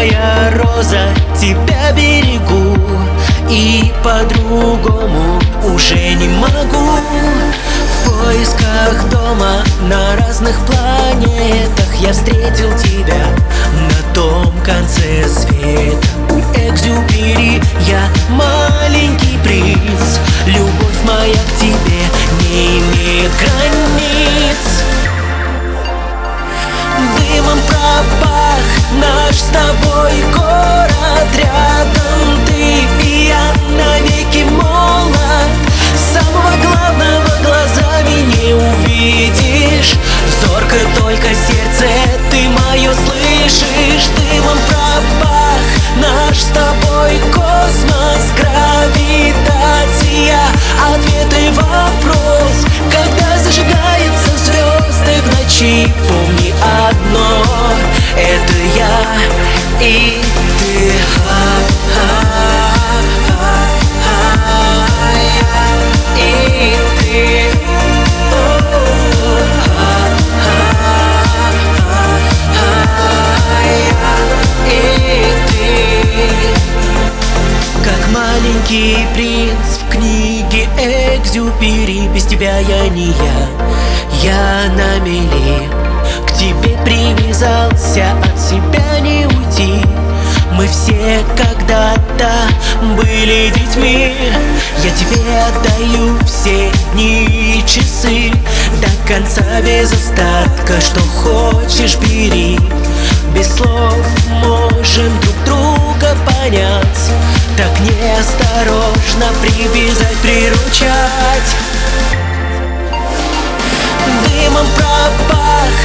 моя роза, тебя берегу, и по-другому уже не могу. В поисках дома на разных планетах я встретил тебя на том конце света. У Экзюпери я маленький принц, любовь моя к тебе не имеет границ. Дымом пропах наш с тобой город, рядом ты и я навеки молод. Самого главного глазами не увидишь, зорко только сердце ты мое слышишь. Дымом пропах наш с тобой космос, гравитация, ответ и вопрос. Когда зажигаются звезды в ночи, помни одно, это я и ты. И ты. И ты. Как маленький принц в книге Экзюпери, без тебя я не я на мели. К тебе привязался, от себя не уйти. Мы все когда-то были детьми. Я тебе отдаю все дни и часы, до конца без остатка, что хочешь бери. Без слов можем друг друга понять, так неосторожно привязать, приручать. Дымом пропах